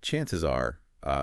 chances are,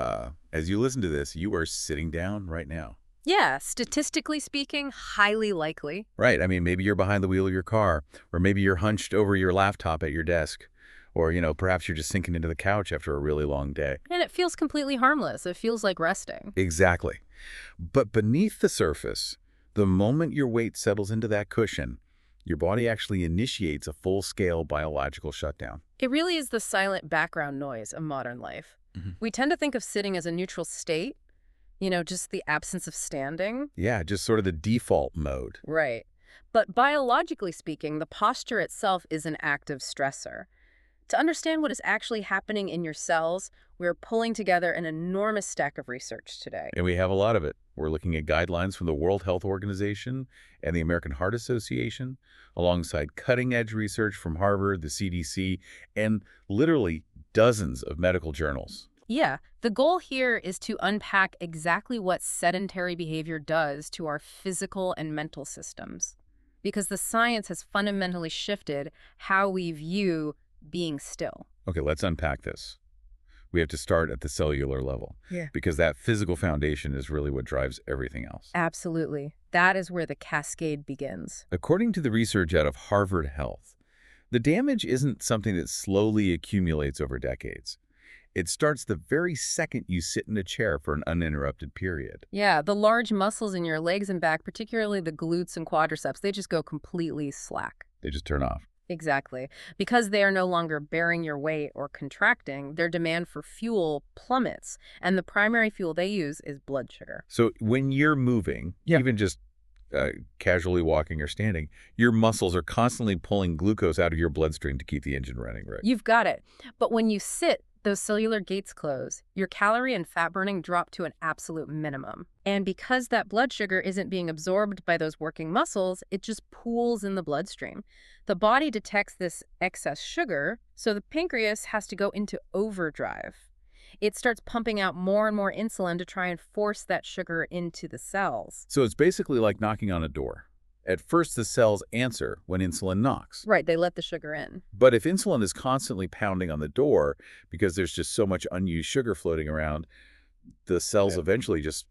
as you listen to this, you are sitting down right now. Yeah, statistically speaking, highly likely. Right. I mean, maybe you're behind the wheel of your car, or maybe you're hunched over your laptop at your desk, or, perhaps you're just sinking into the couch after a really long day. And it feels completely harmless. It feels like resting. Exactly. But beneath the surface, the moment your weight settles into that cushion, your body actually initiates a full-scale biological shutdown. It really is the silent background noise of modern life. We tend to think of sitting as a neutral state, just the absence of standing. Yeah, just sort of the default mode. Right. But biologically speaking, the posture itself is an active stressor. To understand what is actually happening in your cells, we're pulling together an enormous stack of research today. And we have a lot of it. We're looking at guidelines from the World Health Organization and the American Heart Association, alongside cutting-edge research from Harvard, the CDC, and literally dozens of medical journals. Yeah, the goal here is to unpack exactly what sedentary behavior does to our physical and mental systems. Because the science has fundamentally shifted how we view being still. Okay, let's unpack this. We have to start at the cellular level. Yeah. Because that physical foundation is really what drives everything else. Absolutely. That is where the cascade begins. According to the research out of Harvard Health, the damage isn't something that slowly accumulates over decades. It starts the very second you sit in a chair for an uninterrupted period. Yeah, the large muscles in your legs and back, particularly the glutes and quadriceps, they just go completely slack. They just turn off. Exactly. Because they are no longer bearing your weight or contracting, their demand for fuel plummets, and the primary fuel they use is blood sugar. So when you're moving, even just casually walking or standing, your muscles are constantly pulling glucose out of your bloodstream to keep the engine running, right? You've got it. But when you sit, those cellular gates close. Your calorie and fat burning drop to an absolute minimum. And because that blood sugar isn't being absorbed by those working muscles, it just pools in the bloodstream. The body detects this excess sugar, so the pancreas has to go into overdrive. It starts pumping out more and more insulin to try and force that sugar into the cells. So it's basically like knocking on a door. At first, the cells answer when insulin knocks. Right, they let the sugar in. But if insulin is constantly pounding on the door because there's just so much unused sugar floating around, the cells eventually just,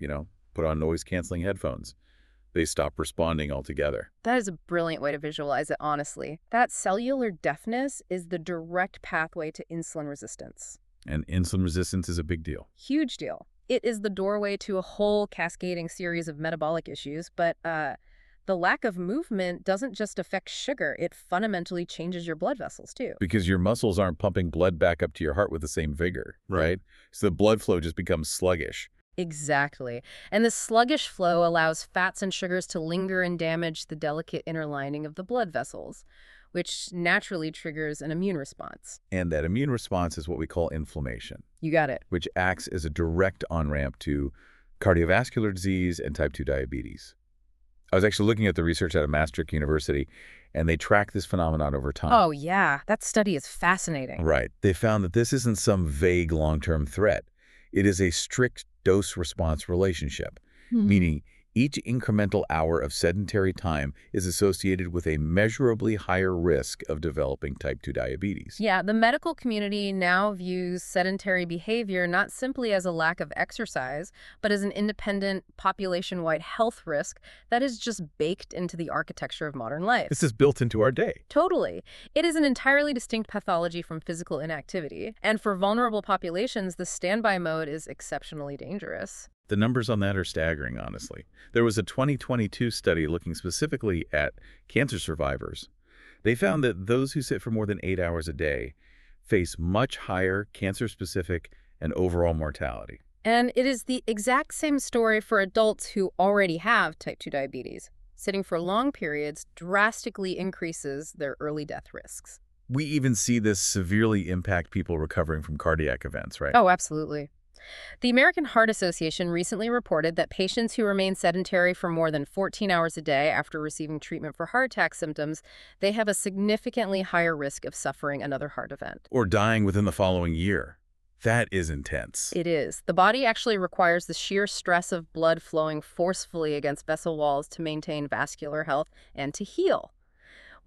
put on noise-canceling headphones. They stop responding altogether. That is a brilliant way to visualize it, honestly. That cellular deafness is the direct pathway to insulin resistance. And insulin resistance is a big deal. Huge deal. It is the doorway to a whole cascading series of metabolic issues, but the lack of movement doesn't just affect sugar, it fundamentally changes your blood vessels too. Because your muscles aren't pumping blood back up to your heart with the same vigor, right? So the blood flow just becomes sluggish. Exactly. And the sluggish flow allows fats and sugars to linger and damage the delicate inner lining of the blood vessels, which naturally triggers an immune response. And that immune response is what we call inflammation. You got it. Which acts as a direct on-ramp to cardiovascular disease and type 2 diabetes. I was actually looking at the research out of Maastricht University, and they track this phenomenon over time. Oh, yeah. That study is fascinating. Right. They found that this isn't some vague long-term threat. It is a strict dose-response relationship, meaning each incremental hour of sedentary time is associated with a measurably higher risk of developing type 2 diabetes. Yeah, the medical community now views sedentary behavior not simply as a lack of exercise, but as an independent population-wide health risk that is just baked into the architecture of modern life. This is built into our day. Totally. It is an entirely distinct pathology from physical inactivity. And for vulnerable populations, the standby mode is exceptionally dangerous. The numbers on that are staggering, honestly. There was a 2022 study looking specifically at cancer survivors. They found that those who sit for more than 8 hours a day face much higher cancer-specific and overall mortality. And it is the exact same story for adults who already have type 2 diabetes. Sitting for long periods drastically increases their early death risks. We even see this severely impact people recovering from cardiac events, right? Oh, absolutely. The American Heart Association recently reported that patients who remain sedentary for more than 14 hours a day after receiving treatment for heart attack symptoms, they have a significantly higher risk of suffering another heart event. Or dying within the following year. That is intense. It is. The body actually requires the sheer stress of blood flowing forcefully against vessel walls to maintain vascular health and to heal.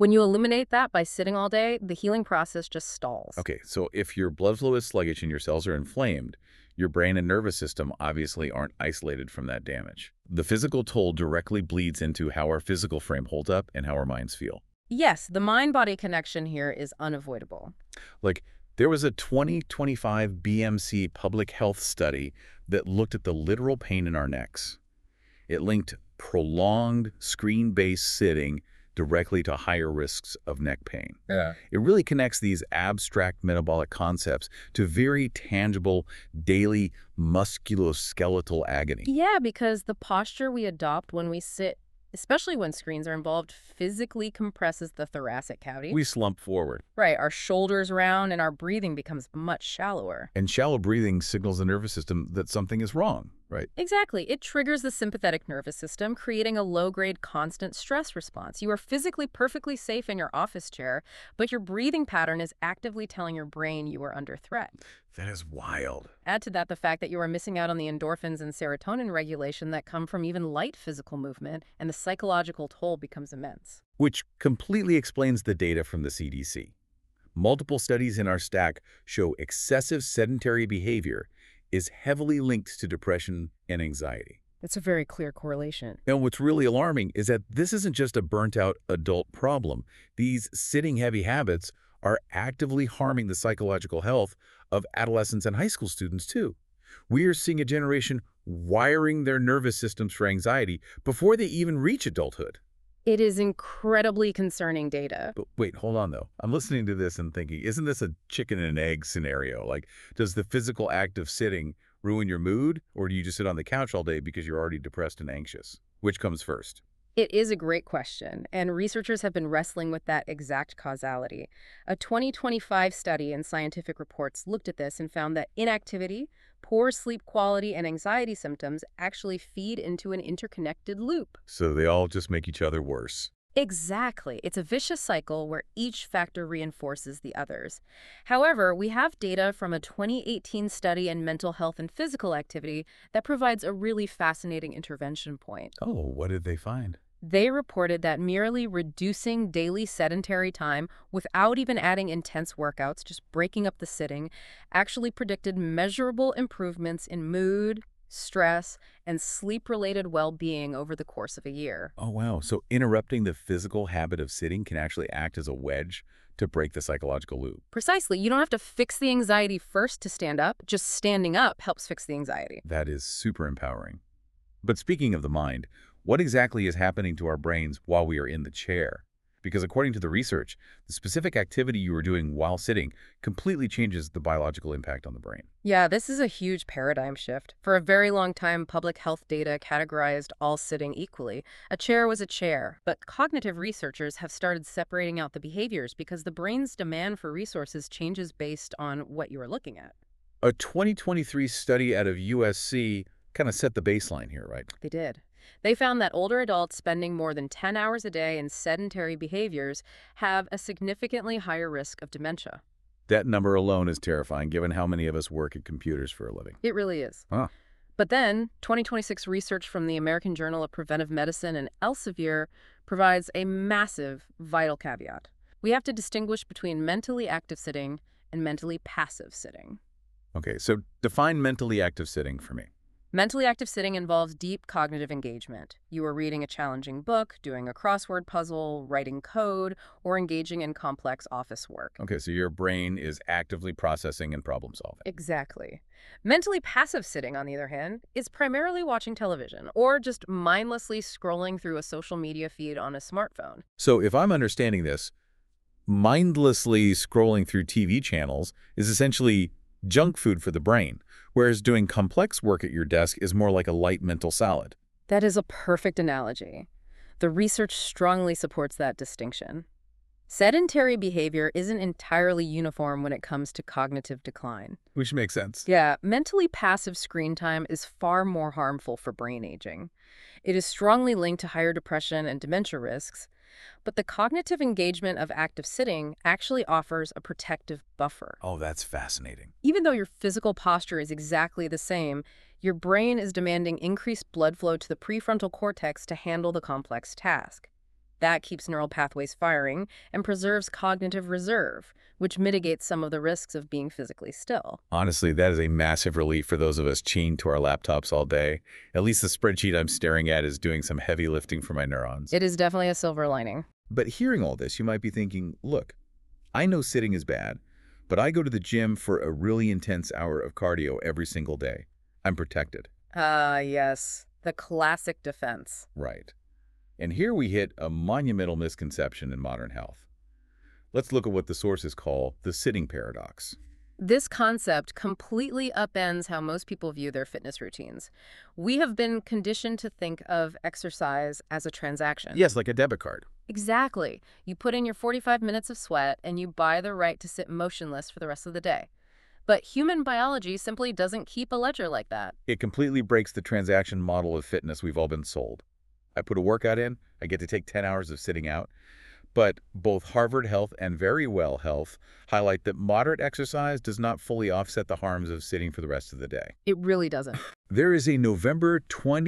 When you eliminate that by sitting all day, the healing process just stalls. Okay, so if your blood flow is sluggish and your cells are inflamed, your brain and nervous system obviously aren't isolated from that damage. The physical toll directly bleeds into how our physical frame holds up and how our minds feel. Yes, the mind-body connection here is unavoidable. Like, there was a 2025 BMC public health study that looked at the literal pain in our necks. It linked prolonged screen-based sitting directly to higher risks of neck pain. Yeah. It really connects these abstract metabolic concepts to very tangible daily musculoskeletal agony. Yeah, because the posture we adopt when we sit, especially when screens are involved, physically compresses the thoracic cavity. We slump forward. Right, our shoulders round and our breathing becomes much shallower. And shallow breathing signals the nervous system that something is wrong, right? Exactly. It triggers the sympathetic nervous system, creating a low-grade constant stress response. You are physically perfectly safe in your office chair, but your breathing pattern is actively telling your brain you are under threat. That is wild. Add to that the fact that you are missing out on the endorphins and serotonin regulation that come from even light physical movement, and the psychological toll becomes immense. Which completely explains the data from the CDC. Multiple studies in our stack show excessive sedentary behavior is heavily linked to depression and anxiety. It's a very clear correlation. And what's really alarming is that this isn't just a burnt-out adult problem. These sitting-heavy habits are actively harming the psychological health of adolescents and high school students, too. We are seeing a generation wiring their nervous systems for anxiety before they even reach adulthood. It is incredibly concerning data. But wait, hold on, though. I'm listening to this and thinking, isn't this a chicken and egg scenario? Like, does the physical act of sitting ruin your mood, or do you just sit on the couch all day because you're already depressed and anxious? Which comes first? It is a great question, and researchers have been wrestling with that exact causality. A 2025 study in Scientific Reports looked at this and found that inactivity, poor sleep quality, and anxiety symptoms actually feed into an interconnected loop. So they all just make each other worse. Exactly. It's a vicious cycle where each factor reinforces the others. However, we have data from a 2018 study in mental health and physical activity that provides a really fascinating intervention point. Oh, what did they find? They reported that merely reducing daily sedentary time without even adding intense workouts, just breaking up the sitting, actually predicted measurable improvements in mood, stress, and sleep-related well-being over the course of a year. Oh, wow. So interrupting the physical habit of sitting can actually act as a wedge to break the psychological loop. Precisely. You don't have to fix the anxiety first to stand up. Just standing up helps fix the anxiety. That is super empowering. But speaking of the mind, what exactly is happening to our brains while we are in the chair? Because according to the research, the specific activity you are doing while sitting completely changes the biological impact on the brain. Yeah, this is a huge paradigm shift. For a very long time, public health data categorized all sitting equally. A chair was a chair, but cognitive researchers have started separating out the behaviors because the brain's demand for resources changes based on what you are looking at. A 2023 study out of USC kind of set the baseline here, right? They did. They found that older adults spending more than 10 hours a day in sedentary behaviors have a significantly higher risk of dementia. That number alone is terrifying, given how many of us work at computers for a living. It really is. Huh. But then, 2026 research from the American Journal of Preventive Medicine and Elsevier provides a massive, vital caveat. We have to distinguish between mentally active sitting and mentally passive sitting. Okay, so define mentally active sitting for me. Mentally active sitting involves deep cognitive engagement. You are reading a challenging book, doing a crossword puzzle, writing code, or engaging in complex office work. Okay, so your brain is actively processing and problem solving. Exactly. Mentally passive sitting, on the other hand, is primarily watching television or just mindlessly scrolling through a social media feed on a smartphone. So if I'm understanding this, mindlessly scrolling through TV channels is essentially junk food for the brain, whereas doing complex work at your desk is more like a light mental salad. That is a perfect analogy. The research strongly supports that distinction. Sedentary behavior isn't entirely uniform when it comes to cognitive decline. Which makes sense. Yeah, mentally passive screen time is far more harmful for brain aging. It is strongly linked to higher depression and dementia risks, but the cognitive engagement of active sitting actually offers a protective buffer. Oh, that's fascinating. Even though your physical posture is exactly the same, your brain is demanding increased blood flow to the prefrontal cortex to handle the complex task. That keeps neural pathways firing and preserves cognitive reserve, which mitigates some of the risks of being physically still. Honestly, that is a massive relief for those of us chained to our laptops all day. At least the spreadsheet I'm staring at is doing some heavy lifting for my neurons. It is definitely a silver lining. But hearing all this, you might be thinking, look, I know sitting is bad, but I go to the gym for a really intense hour of cardio every single day. I'm protected. Yes. The classic defense. Right. And here we hit a monumental misconception in modern health. Let's look at what the sources call the sitting paradox. This concept completely upends how most people view their fitness routines. We have been conditioned to think of exercise as a transaction. Yes, like a debit card. Exactly. You put in your 45 minutes of sweat and you buy the right to sit motionless for the rest of the day. But human biology simply doesn't keep a ledger like that. It completely breaks the transaction model of fitness we've all been sold. I put a workout in, I get to take 10 hours of sitting out. But both Harvard Health and Verywell Health highlight that moderate exercise does not fully offset the harms of sitting for the rest of the day. It really doesn't. There is a November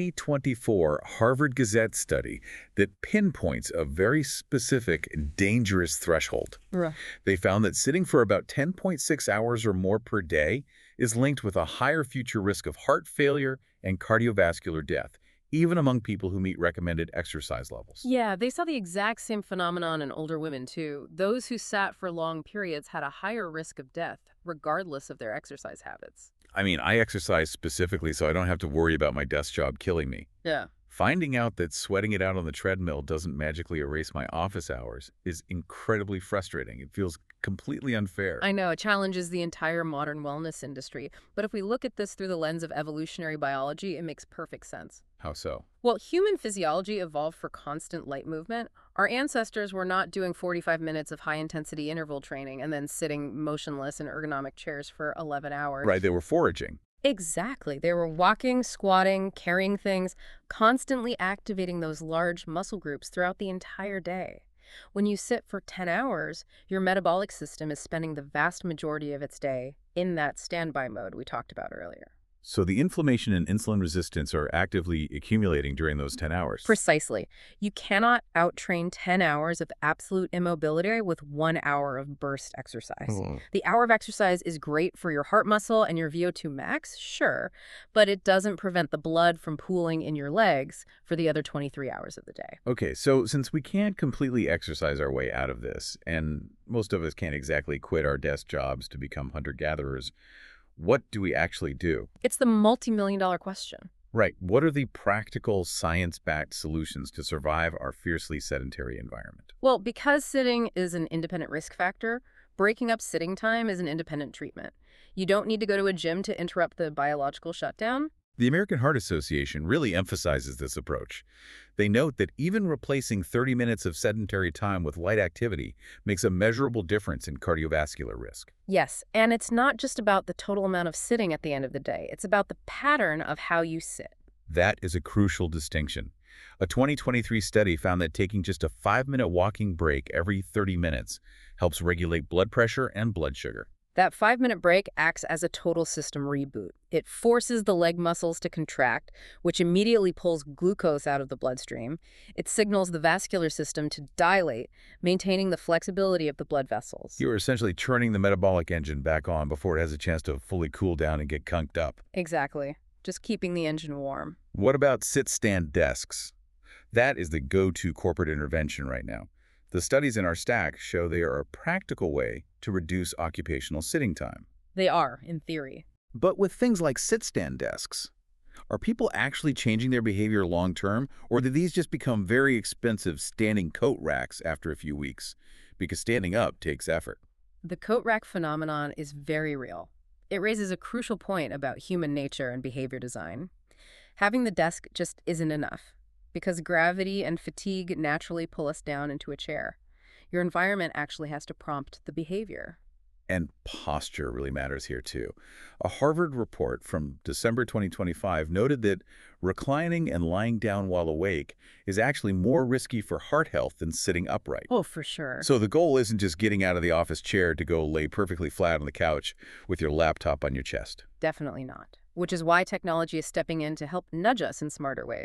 2024 Harvard Gazette study that pinpoints a very specific, dangerous threshold. They found that sitting for about 10.6 hours or more per day is linked with a higher future risk of heart failure and cardiovascular death, even among people who meet recommended exercise levels. Yeah, they saw the exact same phenomenon in older women, too. Those who sat for long periods had a higher risk of death, regardless of their exercise habits. I mean, I exercise specifically so I don't have to worry about my desk job killing me. Yeah. Finding out that sweating it out on the treadmill doesn't magically erase my office hours is incredibly frustrating. It feels completely unfair. I know, it challenges the entire modern wellness industry. But if we look at this through the lens of evolutionary biology, it makes perfect sense. How so? Well, human physiology evolved for constant light movement. Our ancestors were not doing 45 minutes of high-intensity interval training and then sitting motionless in ergonomic chairs for 11 hours. Right, they were foraging. Exactly. They were walking, squatting, carrying things, constantly activating those large muscle groups throughout the entire day. When you sit for 10 hours, your metabolic system is spending the vast majority of its day in that standby mode we talked about earlier. So the inflammation and insulin resistance are actively accumulating during those 10 hours. Precisely. You cannot outtrain 10 hours of absolute immobility with 1 hour of burst exercise. The hour of exercise is great for your heart muscle and your VO2 max, sure, but it doesn't prevent the blood from pooling in your legs for the other 23 hours of the day. Okay, so since we can't completely exercise our way out of this, and most of us can't exactly quit our desk jobs to become hunter-gatherers, what do we actually do? It's the multi-million-dollar question. Right. What are the practical, science-backed solutions to survive our fiercely sedentary environment? Well, because sitting is an independent risk factor, breaking up sitting time is an independent treatment. You don't need to go to a gym to interrupt the biological shutdown. The American Heart Association really emphasizes this approach. They note that even replacing 30 minutes of sedentary time with light activity makes a measurable difference in cardiovascular risk. Yes, and it's not just about the total amount of sitting at the end of the day. It's about the pattern of how you sit. That is a crucial distinction. A 2023 study found that taking just a 5-minute walking break every 30 minutes helps regulate blood pressure and blood sugar. That 5-minute break acts as a total system reboot. It forces the leg muscles to contract, which immediately pulls glucose out of the bloodstream. It signals the vascular system to dilate, maintaining the flexibility of the blood vessels. You're essentially turning the metabolic engine back on before it has a chance to fully cool down and get kunked up. Exactly. Just keeping the engine warm. What about sit-stand desks? That is the go-to corporate intervention right now. The studies in our stack show they are a practical way to reduce occupational sitting time. They are, in theory. But with things like sit-stand desks, are people actually changing their behavior long-term, or do these just become very expensive standing coat racks after a few weeks? Because standing up takes effort. The coat rack phenomenon is very real. It raises a crucial point about human nature and behavior design. Having the desk just isn't enough, because gravity and fatigue naturally pull us down into a chair. Your environment actually has to prompt the behavior. And posture really matters here, too. A Harvard report from December 2025 noted that reclining and lying down while awake is actually more risky for heart health than sitting upright. Oh, for sure. So the goal isn't just getting out of the office chair to go lay perfectly flat on the couch with your laptop on your chest. Definitely not. Which is why technology is stepping in to help nudge us in smarter ways.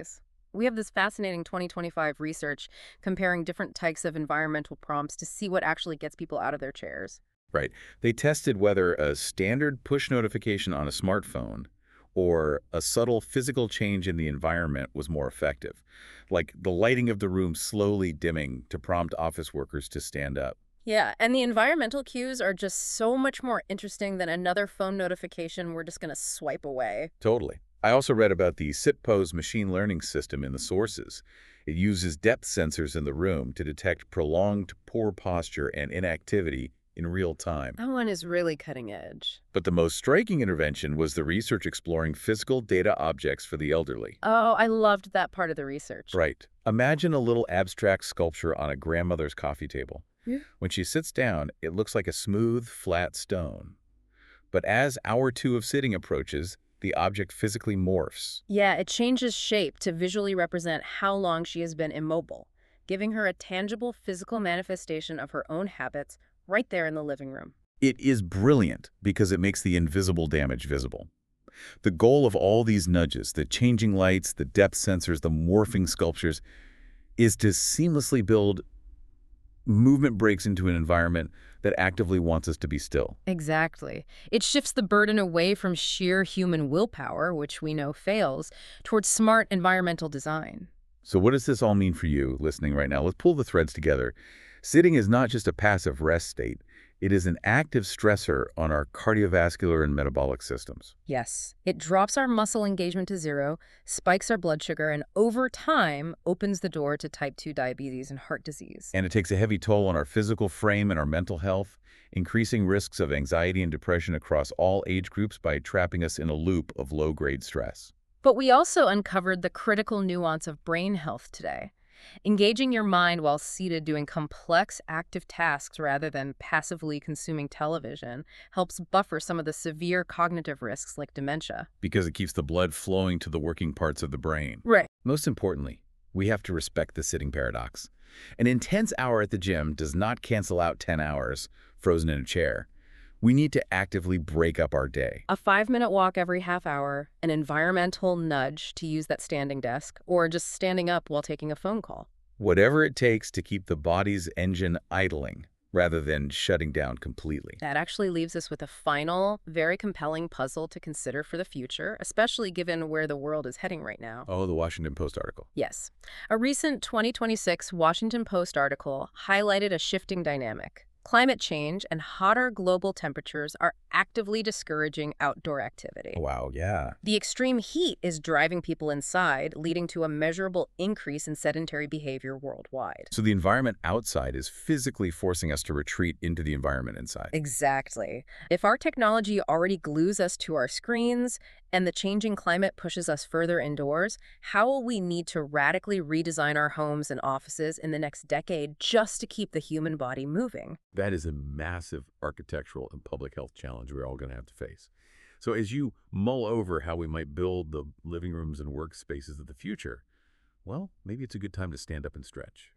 We have this fascinating 2025 research comparing different types of environmental prompts to see what actually gets people out of their chairs. Right. They tested whether a standard push notification on a smartphone or a subtle physical change in the environment was more effective, like the lighting of the room slowly dimming to prompt office workers to stand up. Yeah, and the environmental cues are just so much more interesting than another phone notification we're just going to swipe away. Totally. I also read about the SitPose machine learning system in the sources. It uses depth sensors in the room to detect prolonged poor posture and inactivity in real time. That one is really cutting edge. But the most striking intervention was the research exploring physical data objects for the elderly. Oh, I loved that part of the research. Right. Imagine a little abstract sculpture on a grandmother's coffee table. Yeah. When she sits down, it looks like a smooth, flat stone. But as hour 2 of sitting approaches, the object physically morphs. Yeah, it changes shape to visually represent how long she has been immobile, giving her a tangible physical manifestation of her own habits right there in the living room. It is brilliant because it makes the invisible damage visible. The goal of all these nudges, the changing lights, the depth sensors, the morphing sculptures, is to seamlessly build movement breaks into an environment that actively wants us to be still. Exactly. It shifts the burden away from sheer human willpower, which we know fails, towards smart environmental design. So what does this all mean for you listening right now? Let's pull the threads together. Sitting is not just a passive rest state. It is an active stressor on our cardiovascular and metabolic systems. Yes, it drops our muscle engagement to zero, spikes our blood sugar, and over time opens the door to type 2 diabetes and heart disease. And it takes a heavy toll on our physical frame and our mental health, increasing risks of anxiety and depression across all age groups by trapping us in a loop of low-grade stress. But we also uncovered the critical nuance of brain health today. Engaging your mind while seated doing complex active tasks rather than passively consuming television helps buffer some of the severe cognitive risks like dementia. Because it keeps the blood flowing to the working parts of the brain. Right. Most importantly, we have to respect the sitting paradox. An intense hour at the gym does not cancel out 10 hours frozen in a chair. We need to actively break up our day. A 5-minute walk every half hour, an environmental nudge to use that standing desk, or just standing up while taking a phone call. Whatever it takes to keep the body's engine idling rather than shutting down completely. That actually leaves us with a final, very compelling puzzle to consider for the future, especially given where the world is heading right now. Oh, the Washington Post article. Yes. A recent 2026 Washington Post article highlighted a shifting dynamic. Climate change and hotter global temperatures are actively discouraging outdoor activity. Wow, yeah. The extreme heat is driving people inside, leading to a measurable increase in sedentary behavior worldwide. So the environment outside is physically forcing us to retreat into the environment inside. Exactly. If our technology already glues us to our screens and the changing climate pushes us further indoors, how will we need to radically redesign our homes and offices in the next decade just to keep the human body moving? That is a massive architectural and public health challenge we're all going to have to face. So as you mull over how we might build the living rooms and workspaces of the future, well, maybe it's a good time to stand up and stretch.